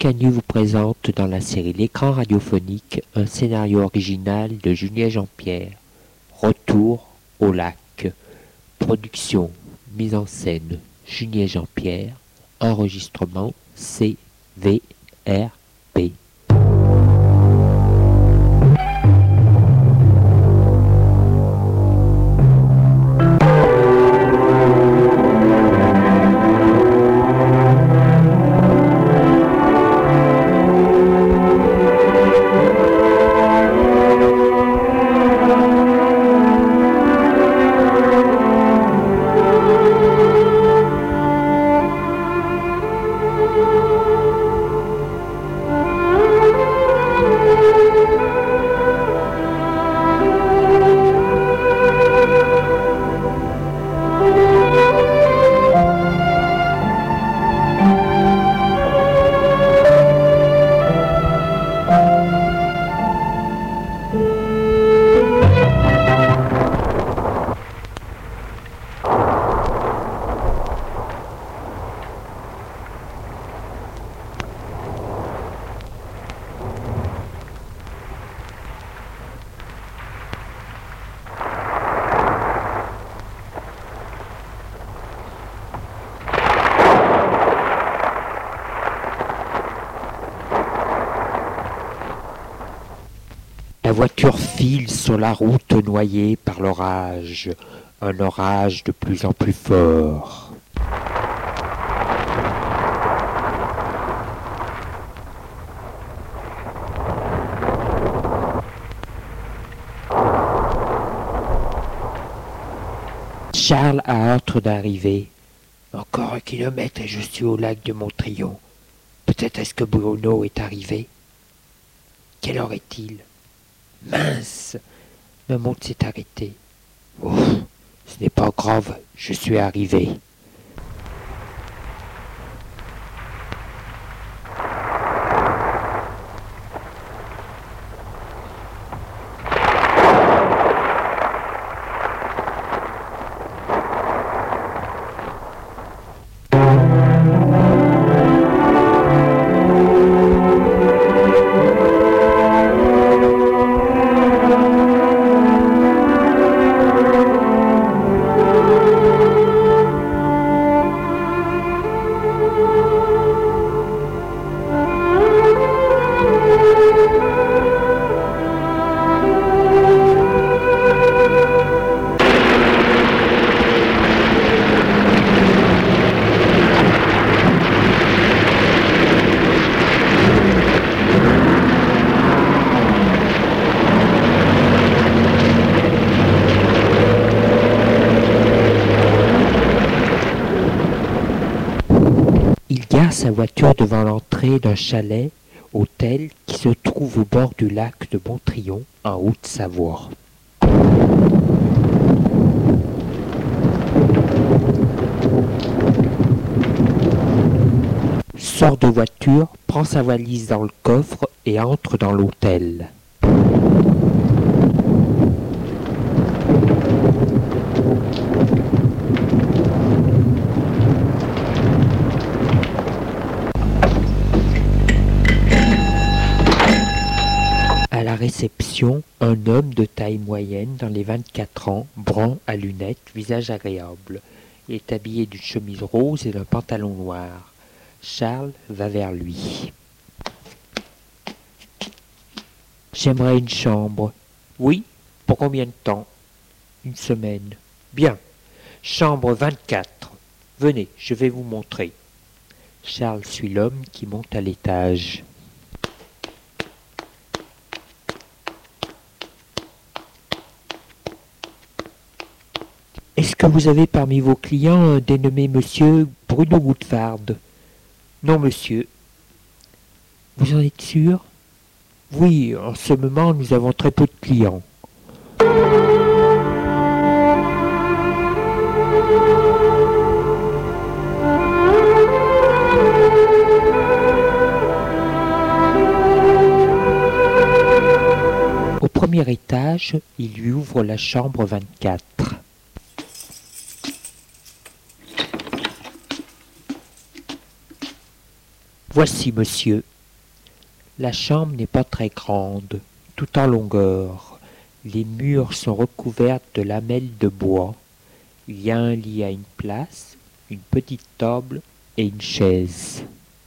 Canu vous présente dans la série L'écran radiophonique un scénario original de Julien Jean-Pierre. Retour au lac. Production, mise en scène, Julien Jean-Pierre. Enregistrement CVRP. La voiture file sur la route noyée par l'orage, un orage de plus en plus fort. Charles a hâte d'arriver. Encore 1 kilomètre et je suis au lac de Montrion. Peut-être est-ce que Bruno est arrivé? Quelle heure est-il? Mince, ma montre s'est arrêtée. Ouf, ce n'est pas grave, je suis arrivé. Il gare sa voiture devant l'entrée d'un chalet, hôtel, qui se trouve au bord du lac de Montrion, en Haute-Savoie. Sort de voiture, prend sa valise dans le coffre et entre dans l'hôtel. À la réception, un homme de taille moyenne dans les 24 ans, brun à lunettes, visage agréable. Il est habillé d'une chemise rose et d'un pantalon noir. Charles va vers lui. J'aimerais une chambre. Oui, pour combien de temps? 1 semaine. Bien. Chambre 24. Venez, je vais vous montrer. Charles suit l'homme qui monte à l'étage. Est-ce que vous avez parmi vos clients un dénommé monsieur Bruno Woodfard? Non, monsieur. Vous en êtes sûr? Oui, en ce moment, nous avons très peu de clients. Au premier étage, il lui ouvre la chambre 24. Voici, monsieur. La chambre n'est pas très grande, tout en longueur. Les murs sont recouverts de lamelles de bois. Il y a un lit à une place, une petite table et une chaise.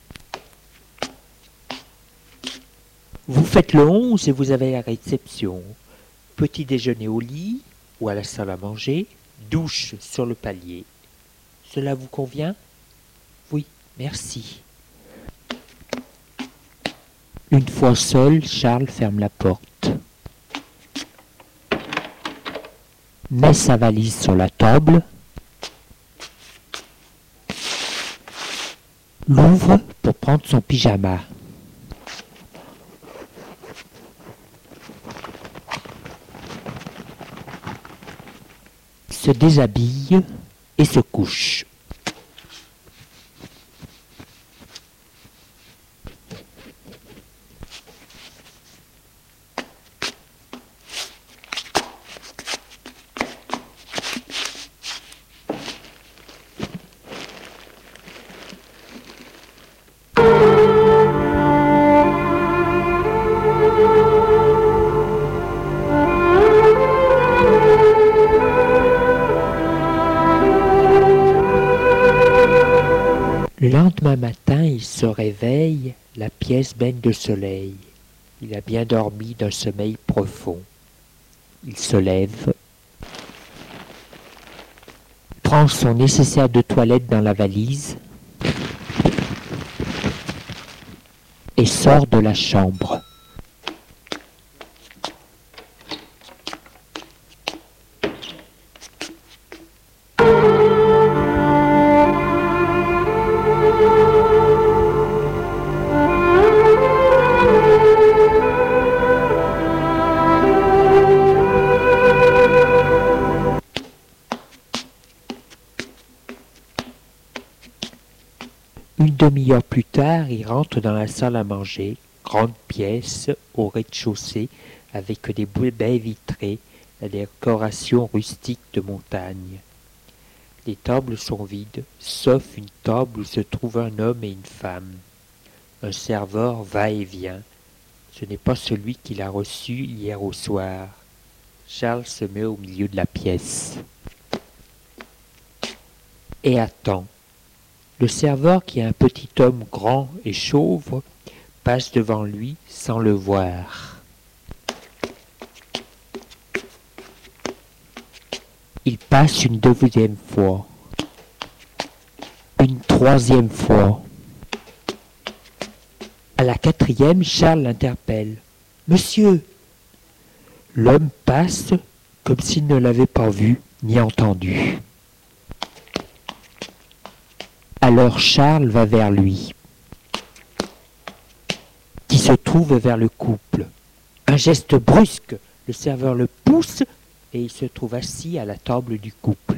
Vous faites le 11 et vous avez la réception. Petit déjeuner au lit ou à la salle à manger, douche sur le palier. Cela vous convient? Oui, merci. Une fois seul, Charles ferme la porte, met sa valise sur la table, l'ouvre pour prendre son pyjama. Se déshabille et se couche. Le lendemain matin, il se réveille, la pièce baigne de soleil. Il a bien dormi d'un sommeil profond. Il se lève, prend son nécessaire de toilette dans la valise et sort de la chambre. Une demi-heure plus tard, il rentre dans la salle à manger, grande pièce, au rez-de-chaussée, avec des baies vitrées, la décoration rustique de montagne. Les tables sont vides, sauf une table où se trouvent un homme et une femme. Un serveur va et vient. Ce n'est pas celui qu'il a reçu hier au soir. Charles se met au milieu de la pièce et attend. Le serveur, qui est un petit homme grand et chauve, passe devant lui sans le voir. Il passe une deuxième fois, une troisième fois. À la quatrième, Charles l'interpelle. « Monsieur !» L'homme passe comme s'il ne l'avait pas vu ni entendu. Alors Charles va vers lui, qui se trouve vers le couple. Un geste brusque, le serveur le pousse et il se trouve assis à la table du couple.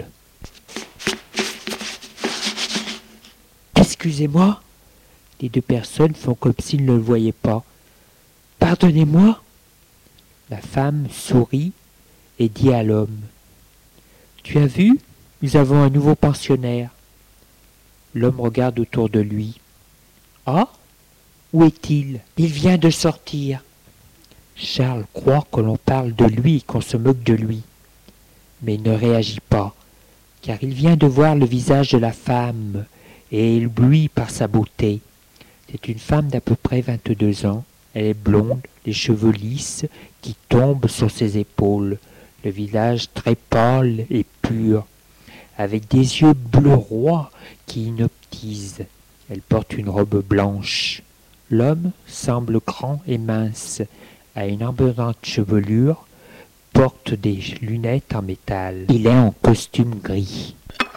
« Excusez-moi !» Les deux personnes font comme s'ils ne le voyaient pas. « Pardonnez-moi !» La femme sourit et dit à l'homme. « Tu as vu, nous avons un nouveau pensionnaire. » L'homme regarde autour de lui. « Ah, où est-il? Il vient de sortir. » Charles croit que l'on parle de lui et qu'on se moque de lui. Mais il ne réagit pas, car il vient de voir le visage de la femme et il ébloui par sa beauté. C'est une femme d'à peu près 22 ans. Elle est blonde, les cheveux lisses qui tombent sur ses épaules, le visage très pâle et pur, avec des yeux bleu roi qui hypnotisent. Elle porte une robe blanche. L'homme semble grand et mince, a une abondante chevelure, porte des lunettes en métal. Il est en costume gris.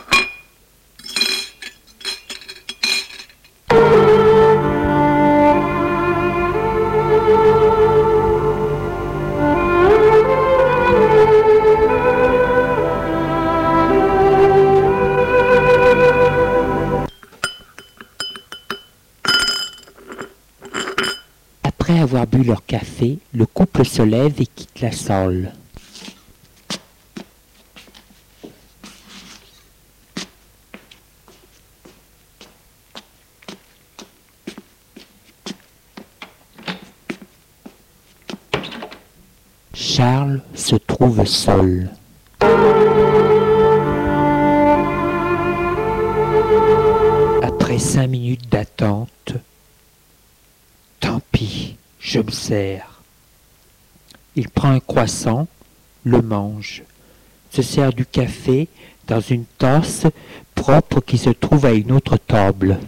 Après avoir bu leur café, le couple se lève et quitte la salle. Charles se trouve seul. Après 5 minutes d'attente, tant pis, je me sers. Il prend un croissant, le mange, se sert du café dans une tasse propre qui se trouve à une autre table.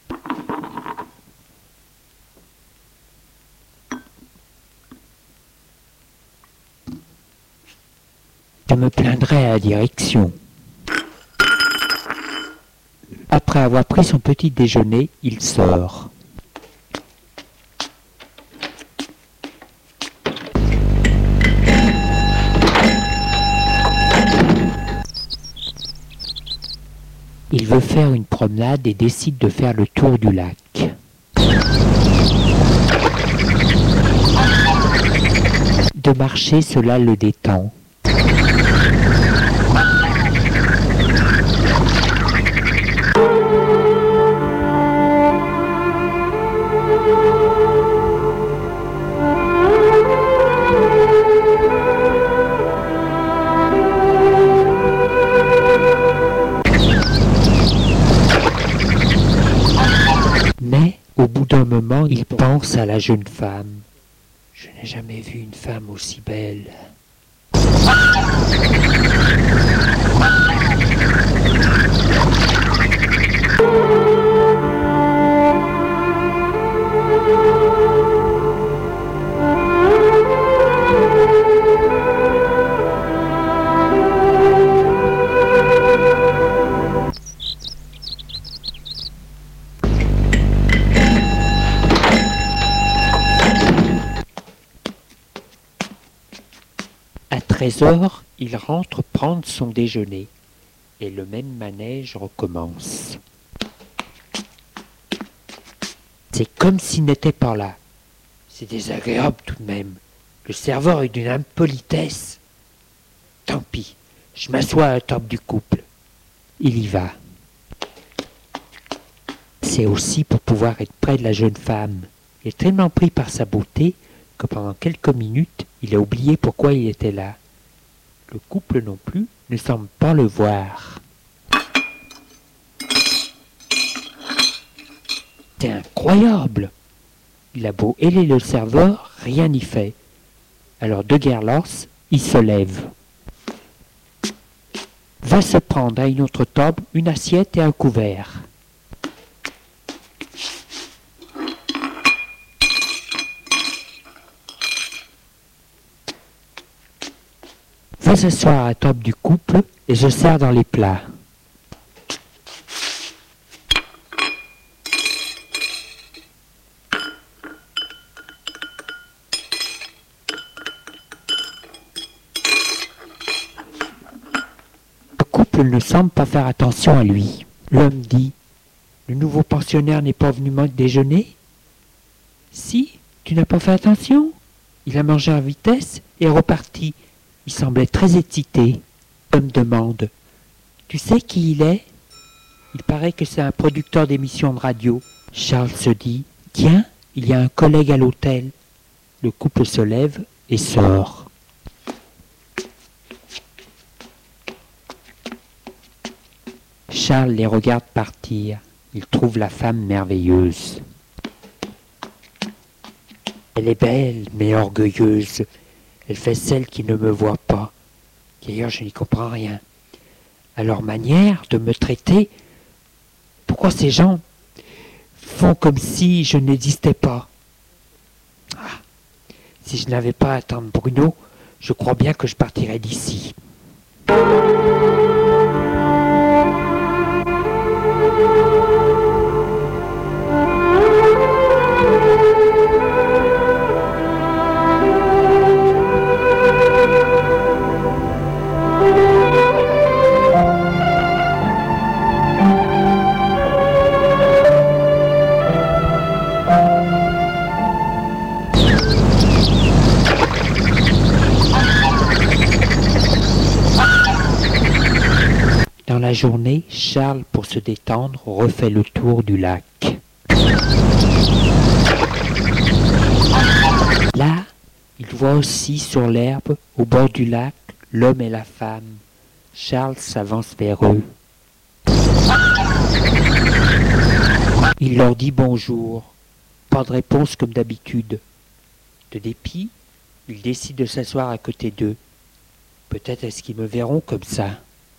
Je me plaindrai à la direction. Après avoir pris son petit déjeuner, il sort. Il veut faire une promenade et décide de faire le tour du lac. De marcher, cela le détend. Mais, au bout d'un moment, il pense à la jeune femme. Je n'ai jamais vu une femme aussi belle. À 13h, il rentre prendre son déjeuner et le même manège recommence. C'est comme s'il n'était pas là. C'est désagréable tout de même. Le serveur est d'une impolitesse. Tant pis, je m'assois à la table du couple. Il y va. C'est aussi pour pouvoir être près de la jeune femme. Il est tellement pris par sa beauté que pendant quelques minutes, il a oublié pourquoi il était là. Le couple non plus ne semble pas le voir. C'est incroyable! Il a beau héler le serveur, rien n'y fait. Alors de guerre-lasse, il se lève. Va se prendre à une autre table une assiette et un couvert. Va s'asseoir à la table du couple et se sert dans les plats. Le couple ne semble pas faire attention à lui. L'homme dit « Le nouveau pensionnaire n'est pas venu déjeuner ?»« Si, tu n'as pas fait attention. Il a mangé en vitesse et est reparti. » Il semblait très excité. L'homme demande « Tu sais qui il est ?» Il paraît que c'est un producteur d'émissions de radio. Charles se dit « Tiens, il y a un collègue à l'hôtel. » Le couple se lève et sort. Charles les regarde partir. Il trouve la femme merveilleuse. Elle est belle, mais orgueilleuse. Elle fait celle qui ne me voit pas. D'ailleurs, je n'y comprends rien. À leur manière de me traiter, pourquoi ces gens font comme si je n'existais pas? Ah, si je n'avais pas à attendre Bruno, je crois bien que je partirais d'ici. Dans la journée, Charles, pour se détendre, refait le tour du lac. Là, il vois aussi sur l'herbe, au bord du lac, l'homme et la femme. Charles s'avance vers eux. Il leur dit bonjour. Pas de réponse comme d'habitude. De dépit, il décide de s'asseoir à côté d'eux. Peut-être est-ce qu'ils me verront comme ça.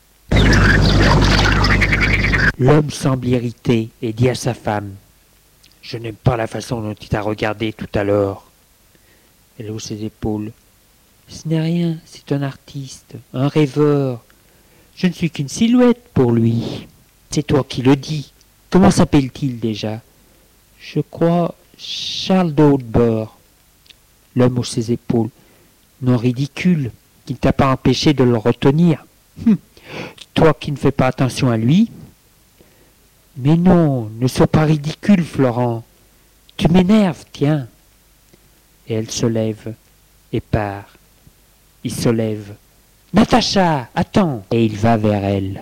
L'homme semble irrité et dit à sa femme: « Je n'aime pas la façon dont il t'a regardé tout à l'heure. » Elle hausse ses épaules. « Ce n'est rien, c'est un artiste, un rêveur. Je ne suis qu'une silhouette pour lui. » « C'est toi qui le dis. Comment s'appelle-t-il déjà ? » ?»« Je crois Charles de Hautebord. » L'homme hausse ses épaules. « Non, ridicule, qui ne t'a pas empêché de le retenir. Toi qui ne fais pas attention à lui. » »« Mais non, ne sois pas ridicule, Florent. Tu m'énerves, tiens. » Et elle se lève et part. Il se lève. « Natacha, attends !» Et il va vers elle.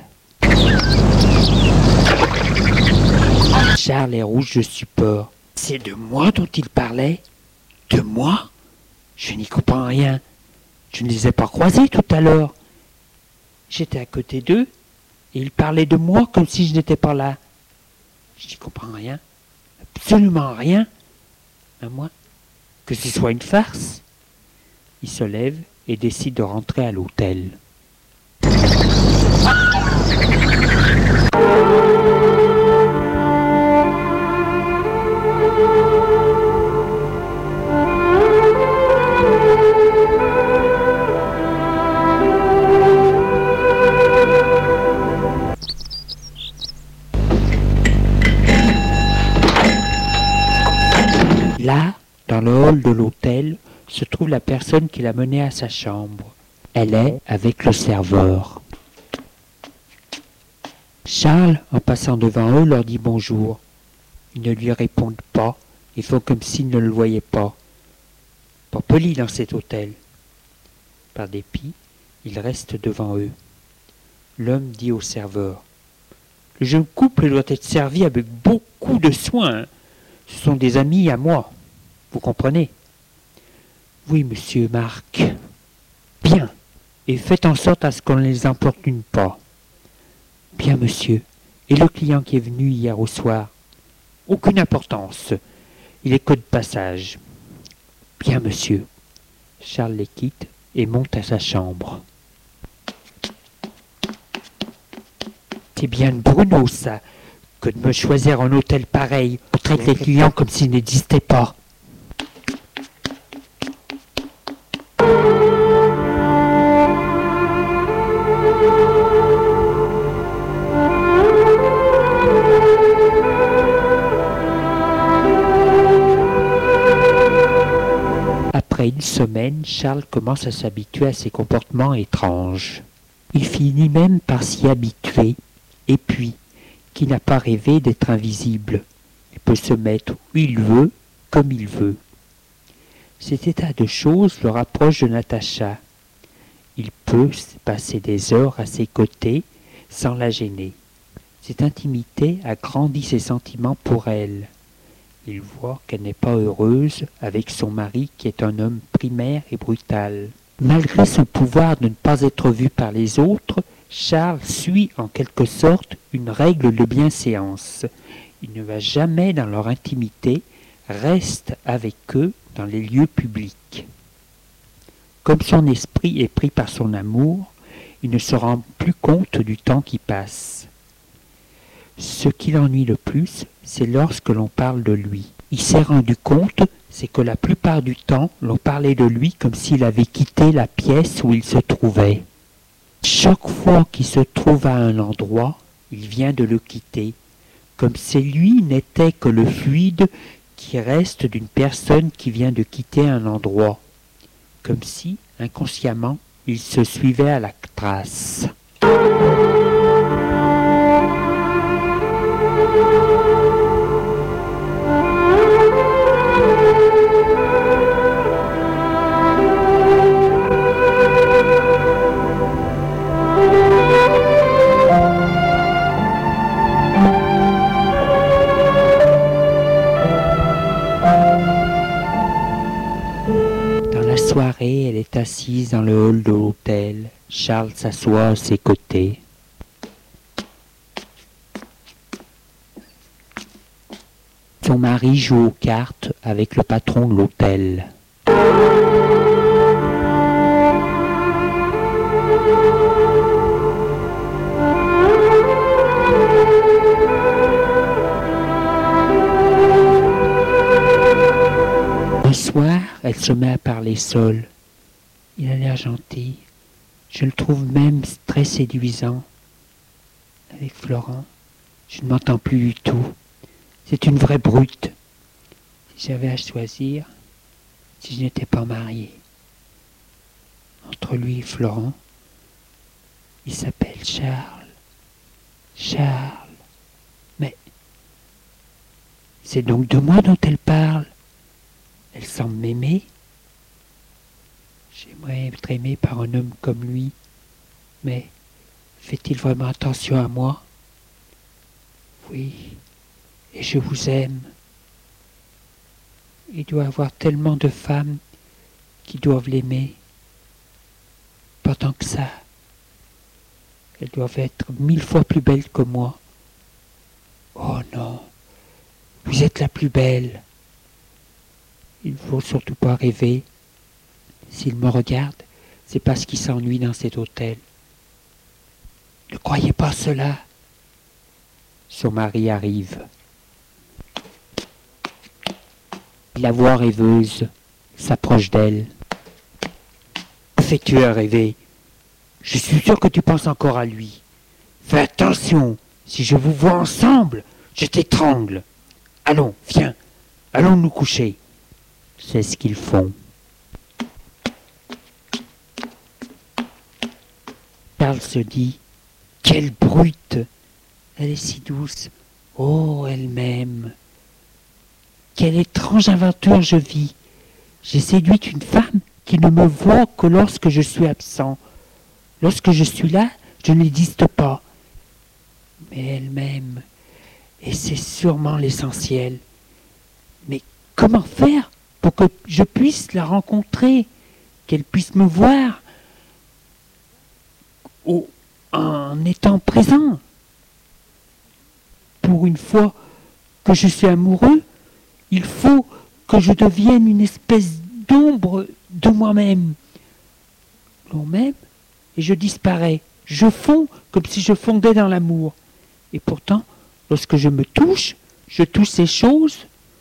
Charles est rouge de stupeur. C'est de moi dont il parlait ? De moi ? Je n'y comprends rien. Je ne les ai pas croisés tout à l'heure. J'étais à côté d'eux et ils parlaient de moi comme si je n'étais pas là. Je n'y comprends rien. Absolument rien. À moins que ce soit une farce. Il se lève et décide de rentrer à l'hôtel. Là, dans le hall de l'hôtel, se trouve la personne qui l'a mené à sa chambre. Elle est avec le serveur. Charles, en passant devant eux, leur dit bonjour. Ils ne lui répondent pas et font comme s'ils ne le voyaient pas. Pas poli dans cet hôtel. Par dépit, il reste devant eux. L'homme dit au serveur: « Le jeune couple doit être servi avec beaucoup de soin. Ce sont des amis à moi. Vous comprenez ? » « Oui, monsieur Marc. »« Bien. Et faites en sorte à ce qu'on ne les importune pas. »« Bien, monsieur. Et le client qui est venu hier au soir ? » ?»« Aucune importance. Il est que de passage. »« Bien, monsieur. » Charles les quitte et monte à sa chambre. « C'est bien de Bruno, ça, que de me choisir un hôtel pareil. On traite les clients comme s'ils n'existaient pas. » Après une semaine, Charles commence à s'habituer à ces comportements étranges. Il finit même par s'y habituer. Et puis, qui n'a pas rêvé d'être invisible ? Il peut se mettre où il veut, comme il veut. Cet état de choses le rapproche de Natacha. Il peut passer des heures à ses côtés sans la gêner. Cette intimité agrandit ses sentiments pour elle. Il voit qu'elle n'est pas heureuse avec son mari qui est un homme primaire et brutal. Malgré son pouvoir de ne pas être vu par les autres, Charles suit en quelque sorte une règle de bienséance. Il ne va jamais dans leur intimité, reste avec eux dans les lieux publics. Comme son esprit est pris par son amour, il ne se rend plus compte du temps qui passe. Ce qui l'ennuie le plus, c'est lorsque l'on parle de lui. Il s'est rendu compte, c'est que la plupart du temps, l'on parlait de lui comme s'il avait quitté la pièce où il se trouvait. Chaque fois qu'il se trouve à un endroit, il vient de le quitter, comme si lui n'était que le fluide qui reste d'une personne qui vient de quitter un endroit, comme si, inconsciemment, il se suivait à la trace. soirée, elle est assise dans le hall de l'hôtel. Charles s'assoit à ses côtés. Son mari joue aux cartes avec le patron de l'hôtel. Un soir, elle se met à parler seule. Il a l'air gentil. Je le trouve même très séduisant. Avec Florent, je ne m'entends plus du tout. C'est une vraie brute. Si j'avais à choisir, si je n'étais pas marié. Entre lui et Florent, il s'appelle Charles. Charles. Mais c'est donc de moi dont elle parle. Elle semble m'aimer. J'aimerais être aimé par un homme comme lui. Mais fait-il vraiment attention à moi? Oui, et je vous aime. Il doit y avoir tellement de femmes qui doivent l'aimer. Pas tant que ça. Elles doivent être 1000 fois plus belles que moi. Oh non, vous êtes la plus belle. Il ne faut surtout pas rêver. S'il me regarde, c'est parce qu'il s'ennuie dans cet hôtel. Ne croyez pas cela. Son mari arrive. La voix rêveuse s'approche d'elle. Que fais-tu à rêver? Je suis sûr que tu penses encore à lui. Fais attention, si je vous vois ensemble, je t'étrangle. Allons, viens, allons nous coucher. C'est ce qu'ils font. Charles se dit, quelle brute! Elle est si douce. Oh, elle m'aime. Quelle étrange aventure je vis. J'ai séduit une femme qui ne me voit que lorsque je suis absent. Lorsque je suis là, je n'existe pas. Mais elle m'aime. Et c'est sûrement l'essentiel. Mais comment faire pour que je puisse la rencontrer, qu'elle puisse me voir en étant présent? Pour une fois que je suis amoureux, il faut que je devienne une espèce d'ombre de moi-même. L'on m'aime et je disparais. Je fonds comme si je fondais dans l'amour. Et pourtant, lorsque je me touche, je touche ces choses,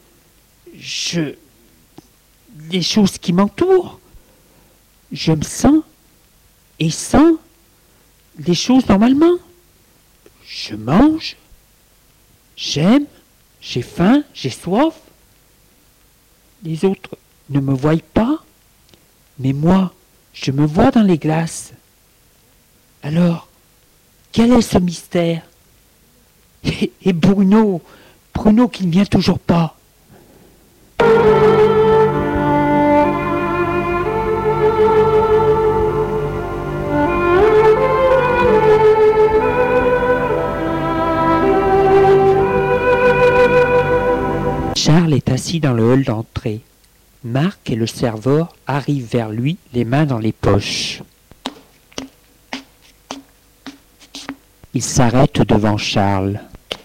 les choses qui m'entourent. Je me sens et sens les choses normalement. Je mange, j'aime, j'ai faim, j'ai soif. Les autres ne me voient pas, mais moi, je me vois dans les glaces. Alors, quel est ce mystère? Et Bruno qui ne vient toujours pas. Charles est assis dans le hall d'entrée. Marc et le serveur arrivent vers lui, les mains dans les poches. Il s'arrête devant Charles.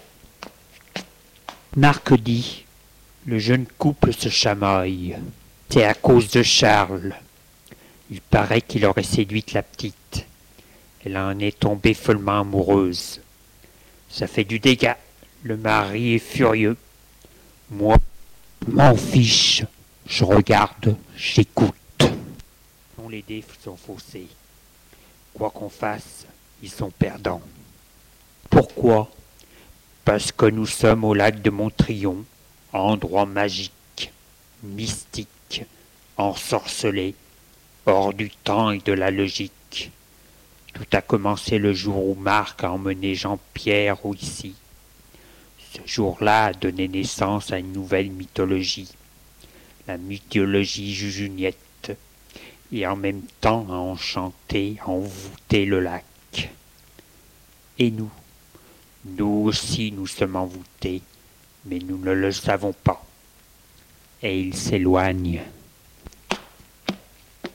Marc dit, le jeune couple se chamaille. C'est à cause de Charles. Il paraît qu'il aurait séduit la petite. Elle en est tombée follement amoureuse. Ça fait du dégât. Le mari est furieux. Moi, m'en fiche. Je regarde, j'écoute. Les dés sont faussés. Quoi qu'on fasse, ils sont perdants. Pourquoi? Parce que nous sommes au lac de Montrion, endroit magique, mystique, ensorcelé, hors du temps et de la logique. Tout a commencé le jour où Marc a emmené Jean-Pierre ici. Ce jour-là a donné naissance à une nouvelle mythologie, la mythologie jujuniette, et en même temps a enchanté, envoûté le lac. Et nous aussi nous sommes envoûtés, mais nous ne le savons pas. Et il s'éloigne.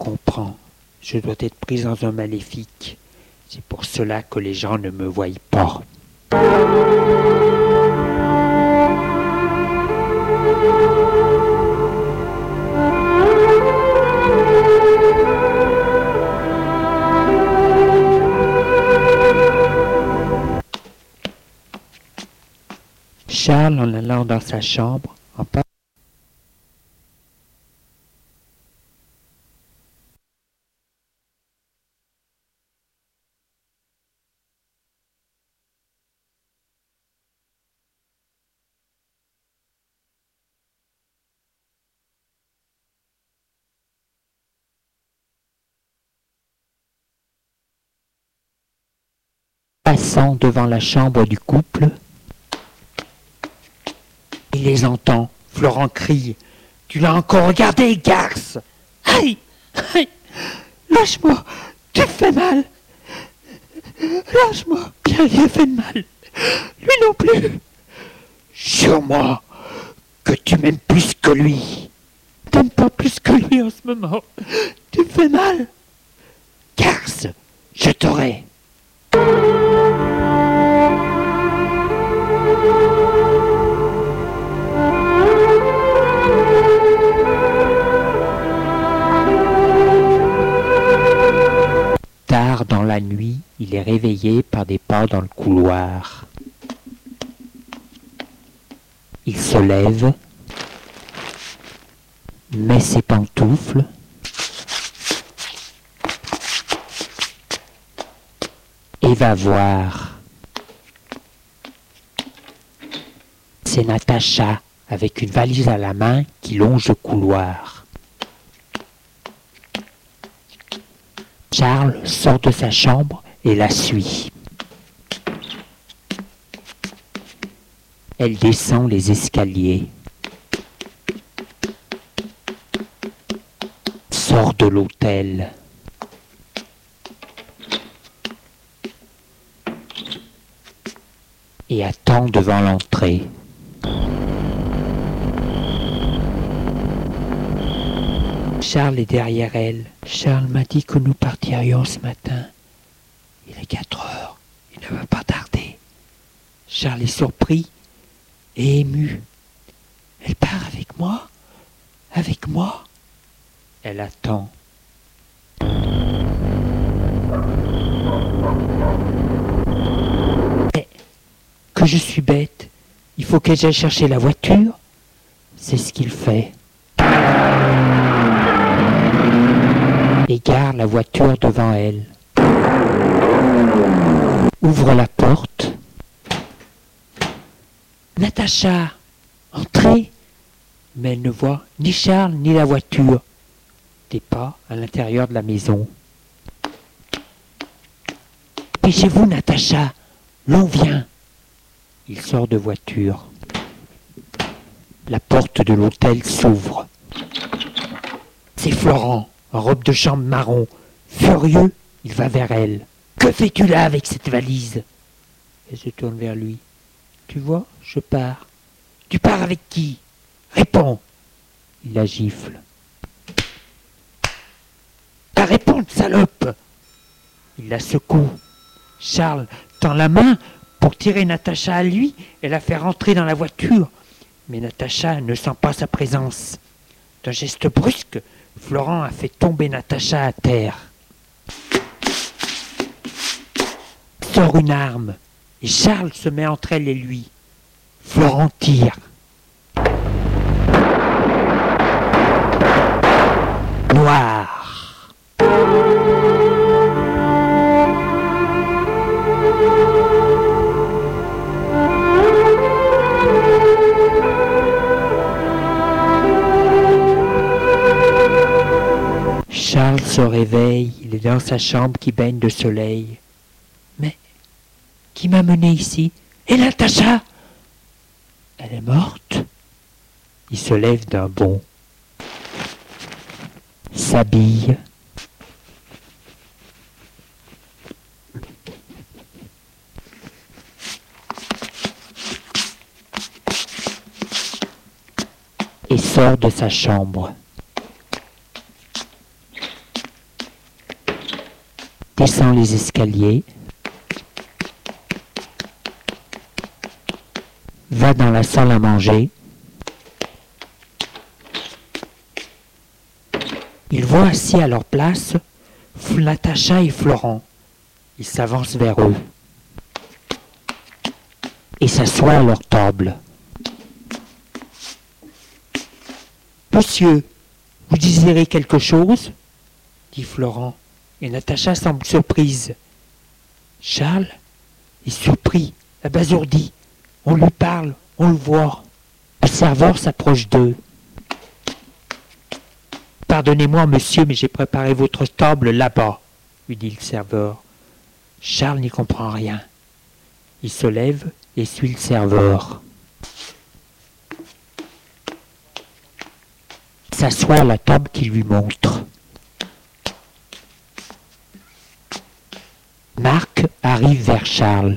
comprends. Je dois être prise dans un maléfique. C'est pour cela que les gens ne me voient pas. Charles, en allant dans sa chambre, en passant devant la chambre du couple, il les entend. Florent crie. « Tu l'as encore regardé, garce !»« Aïe, aïe, lâche-moi, tu me fais mal. Lâche-moi, bien il fait de mal. Lui non plus. Jure-moi que tu m'aimes plus que lui. T'aimes pas plus que lui en ce moment. Tu me fais mal. Garce, je t'aurai. » Tard dans la nuit, il est réveillé par des pas dans le couloir. Il se lève, met ses pantoufles et va voir. C'est Natacha avec une valise à la main qui longe le couloir. Charles sort de sa chambre et la suit. Elle descend les escaliers, sort de l'hôtel. Et attend devant l'entrée. Charles est derrière elle. Charles m'a dit que nous partirions ce matin. Il est 4 heures. Il ne va pas tarder. Charles est surpris et ému. Elle part avec moi? Avec moi? Elle attend. Mais que je suis bête. Il faut que j'aille chercher la voiture. C'est ce qu'il fait. Et gare la voiture devant elle. Ouvre la porte. Natacha, entrez. Mais elle ne voit ni Charles ni la voiture. Des pas à l'intérieur de la maison. Dépêchez-vous, Natacha, l'on vient. Il sort de voiture. La porte de l'hôtel s'ouvre. C'est Florent, en robe de chambre marron. Furieux, il va vers elle. « Que fais-tu là avec cette valise ?» Elle se tourne vers lui. « Tu vois, je pars. »« Tu pars avec qui ?»« Réponds !» Il la gifle. « T'as répondu, salope !» Il la secoue. Charles tend la main pour tirer Natacha à lui et la faire entrer dans la voiture. Mais Natacha ne sent pas sa présence. D'un geste brusque, Florent a fait tomber Natacha à terre. Il sort une arme et Charles se met entre elle et lui. Florent tire. Noir. Charles se réveille, il est dans sa chambre qui baigne de soleil. Mais qui m'a mené ici? Et Natacha? Elle est morte? Il se lève d'un bond, s'habille, et sort de sa chambre. descend les escaliers, va dans la salle à manger. Il voit assis à leur place Natacha et Florent. Il s'avance vers eux et s'assoit à leur table. « Monsieur, vous désirez quelque chose ?» dit Florent, et Natacha semble surprise. Charles est surpris, abasourdi. On lui parle, on le voit. Le serveur s'approche d'eux. « Pardonnez-moi, monsieur, mais j'ai préparé votre table là-bas, » lui dit le serveur. Charles n'y comprend rien. Il se lève et suit le serveur. Il s'assoit à la table qu'il lui montre. Marc arrive vers Charles.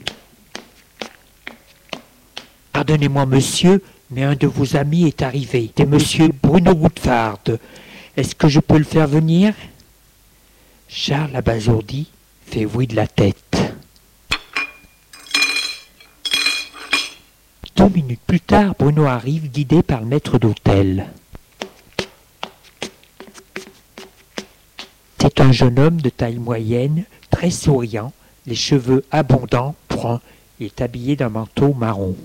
« Pardonnez-moi, monsieur, mais un de vos amis est arrivé. C'est monsieur Bruno Woodfard. Est-ce que je peux le faire venir ?» Charles, abasourdi, fait oui de la tête. 2 minutes plus tard, Bruno arrive, guidé par le maître d'hôtel. C'est un jeune homme de taille moyenne, très souriant, les cheveux abondants, bruns, et est habillé d'un manteau marron.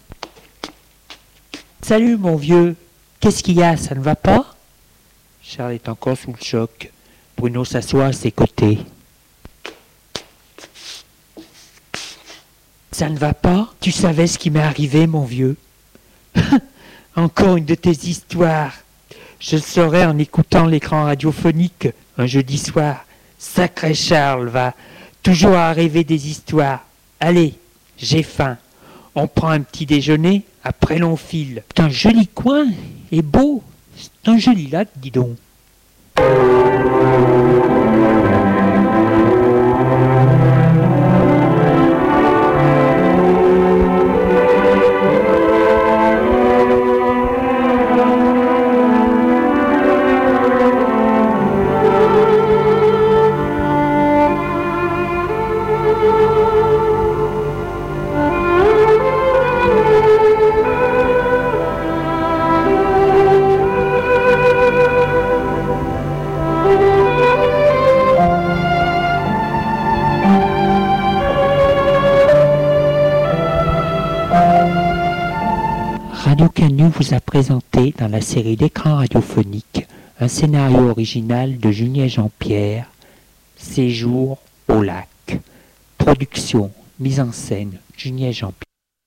« Salut, mon vieux, qu'est-ce qu'il y a, ça ne va pas ?» Charles est encore sous le choc. Bruno s'assoit à ses côtés. « Ça ne va pas? Tu savais ce qui m'est arrivé, mon vieux? » Encore une de tes histoires. Je le saurais en écoutant l'écran radiophonique un jeudi soir. Sacré Charles, va toujours à rêver des histoires. Allez, j'ai faim. On prend un petit déjeuner, après l'on file. C'est un joli coin et beau. C'est un joli lac, dis donc. Radio Canu vous a présenté dans la série d'écran radiophonique un scénario original de Julien Jean-Pierre, Séjour au lac. Production, mise en scène, Julien Jean-Pierre.